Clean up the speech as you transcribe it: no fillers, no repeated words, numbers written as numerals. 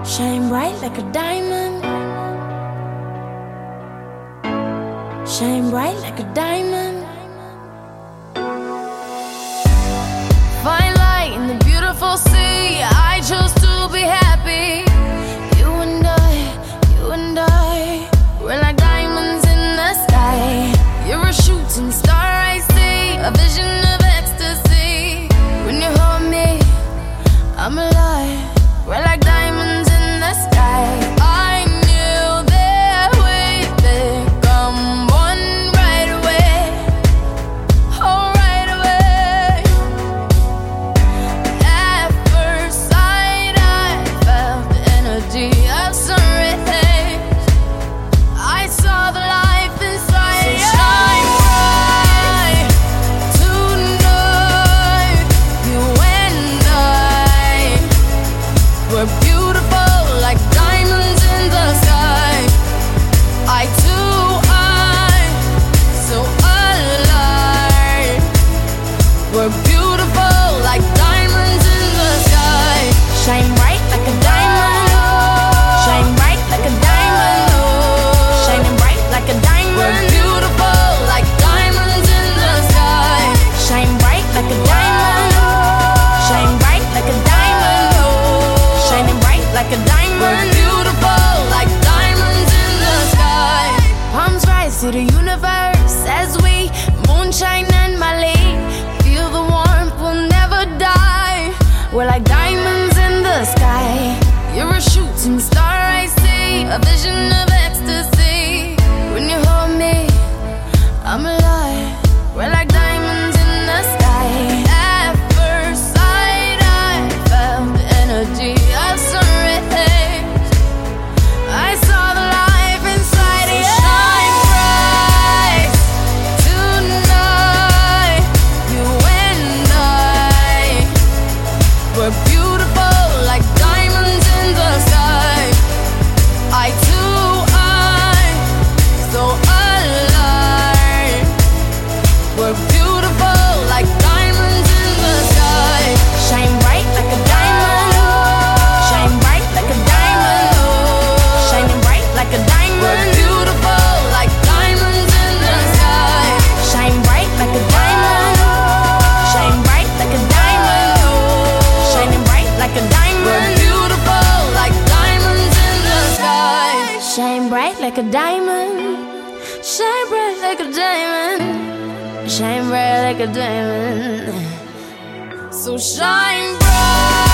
Shine bright like a diamond. Shine bright like a diamond. Find light in the beautiful sea. I chose to be happy. You and I, we're like diamonds in the sky. You're a shooting star I see, a vision of ecstasy. When you hold me, I'm alive. We're like diamonds in the sky. I knew that we'd become one right away. Oh, right away. At first sight, I felt the energy of sun rays. I saw the life inside you. Shine bright tonight. You and I, we're beautiful like diamonds in the sky. I too, I'm so alive. We're beautiful like diamonds in the sky. Shine bright like a diamond. Shine bright like a diamond. Shining bright like a diamond. We're beautiful like diamonds in the sky. Shine bright like a diamond. Shine bright like a diamond. Shining bright like a diamond. We're beautiful like diamonds in the sky. Palms rise to the universe as we moonshine and Mali. Feel the warmth, we'll never die. We're like diamonds in the sky. You're a shooting star I see, a vision of ecstasy. When you hold me, I'm alive. We're like diamonds in the sky. At first sight, I felt the energy of sun rays. I saw the life inside you. Shine bright tonight. You and I, we're beautiful like diamonds in the sky. I too, I'm so alive. We're beautiful like diamonds in the sky. Shine bright like a diamond. Shine bright like a diamond. Shining bright like a diamond. We're beautiful like diamonds in the sky. Shine bright like a diamond. Shine bright like a diamond. Shining bright like a diamond. We're beautiful like diamonds in the sky. Shine bright like a diamond. Shine bright like a diamond. Shine bright like a diamond. So shine bright.